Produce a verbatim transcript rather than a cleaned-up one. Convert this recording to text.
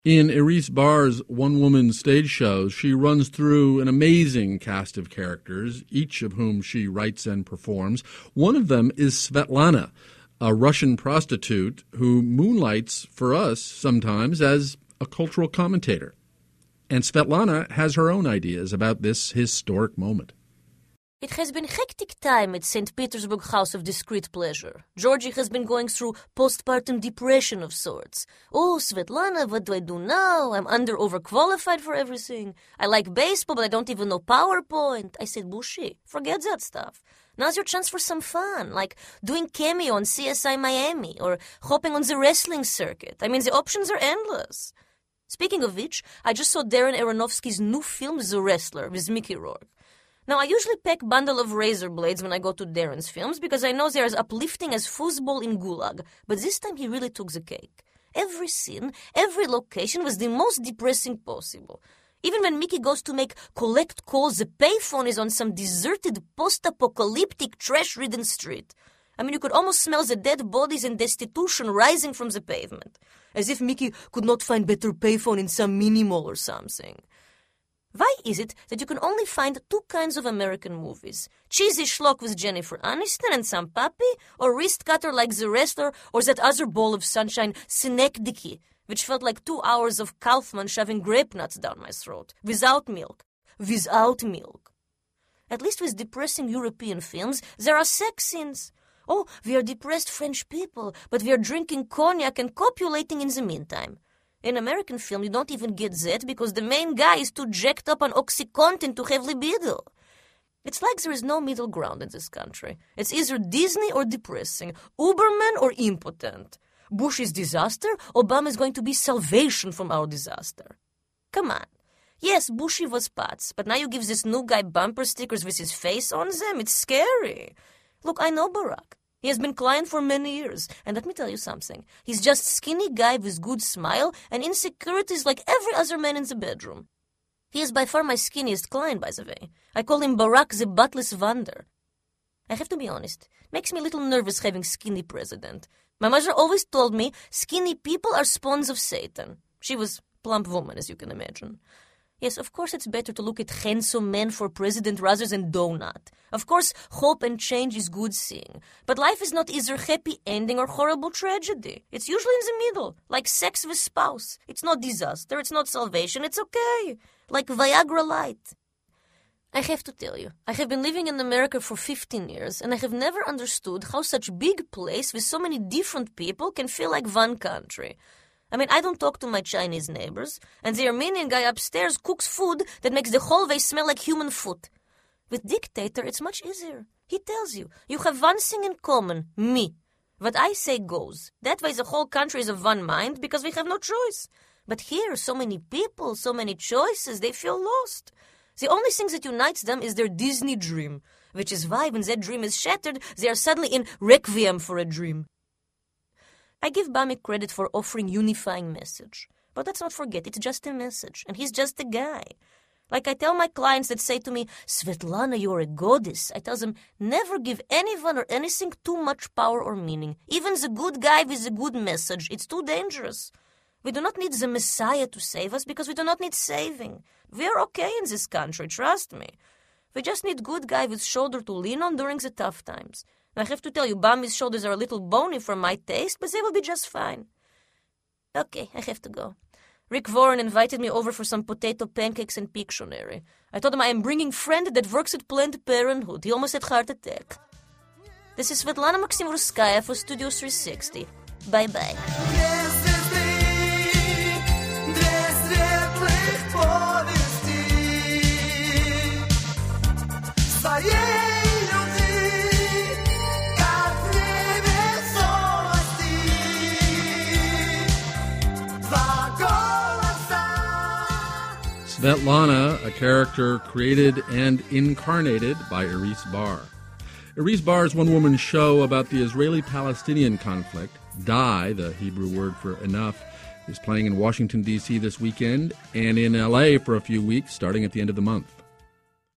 In Iris Barr's one-woman stage shows, she runs through an amazing cast of characters, each of whom she writes and performs. One of them is Svetlana, a Russian prostitute who moonlights for us sometimes as a cultural commentator. And Svetlana has her own ideas about this historic moment. It has been hectic time at Saint Petersburg House of Discreet Pleasure. Georgie has been going through postpartum depression of sorts. Oh, Svetlana, what do I do now? I'm under-overqualified for everything. I like baseball, but I don't even know PowerPoint. I said, Bushi, forget that stuff. Now's your chance for some fun, like doing cameo on C S I Miami or hopping on the wrestling circuit. I mean, the options are endless. Speaking of which, I just saw Darren Aronofsky's new film, The Wrestler, with Mickey Rourke. Now, I usually pack bundle of razor blades when I go to Darren's films because I know they're as uplifting as foosball in Gulag. But this time he really took the cake. Every scene, every location was the most depressing possible. Even when Mickey goes to make collect calls, the payphone is on some deserted post-apocalyptic trash-ridden street. I mean, you could almost smell the dead bodies and destitution rising from the pavement. As if Mickey could not find better payphone in some mini-mall or something. Why is it that you can only find two kinds of American movies? Cheesy schlock with Jennifer Aniston and some puppy, or wrist cutter like The Wrestler, or that other ball of sunshine, Synecdoche, which felt like two hours of Kaufman shoving grape nuts down my throat, without milk. Without milk. At least with depressing European films, there are sex scenes. Oh, we are depressed French people, but we are drinking cognac and copulating in the meantime. In American film, you don't even get that because the main guy is too jacked up on OxyContin to have libido. It's like there is no middle ground in this country. It's either Disney or depressing, Uberman or impotent. Bush is disaster, Obama is going to be salvation from our disaster. Come on. Yes, Bushy was pots, but now you give this new guy bumper stickers with his face on them? It's scary. Look, I know Barack. He has been client for many years, and let me tell you something. He's just skinny guy with good smile and insecurities like every other man in the bedroom. He is by far my skinniest client, by the way. I call him Barack the Buttless Wonder. I have to be honest, it makes me a little nervous having skinny president. My mother always told me skinny people are spawns of Satan. She was a plump woman, as you can imagine. Yes, of course it's better to look at handsome men for president rather than donut. Of course, hope and change is good seeing. But life is not either happy ending or horrible tragedy. It's usually in the middle, like sex with spouse. It's not disaster, it's not salvation, it's okay. Like Viagra Light. I have to tell you, I have been living in America for fifteen years, and I have never understood how such big place with so many different people can feel like one country. I mean, I don't talk to my Chinese neighbors, and the Armenian guy upstairs cooks food that makes the hallway smell like human foot. With dictator, it's much easier. He tells you, you have one thing in common, me. What I say goes. That way the whole country is of one mind because we have no choice. But here, so many people, so many choices, they feel lost. The only thing that unites them is their Disney dream, which is why when that dream is shattered, they are suddenly in requiem for a dream. I give Bami credit for offering unifying message. But let's not forget, it's just a message, and he's just a guy. Like I tell my clients that say to me, Svetlana, you're a goddess. I tell them, never give anyone or anything too much power or meaning. Even the good guy with the good message, it's too dangerous. We do not need the Messiah to save us because we do not need saving. We are okay in this country, trust me. We just need good guy with shoulder to lean on during the tough times. I have to tell you, Bami's shoulders are a little bony for my taste, but they will be just fine. Okay, I have to go. Rick Warren invited me over for some potato pancakes and Pictionary. I told him I am bringing friend that works at Planned Parenthood. He almost had heart attack. This is Svetlana Maximurskaya for Studio three sixty. Bye-bye. Svetlana, a character created and incarnated by Iris Barr. Iris Barr's one-woman show about the Israeli-Palestinian conflict, Die, the Hebrew word for enough, is playing in Washington, D C this weekend and in L A for a few weeks starting at the end of the month.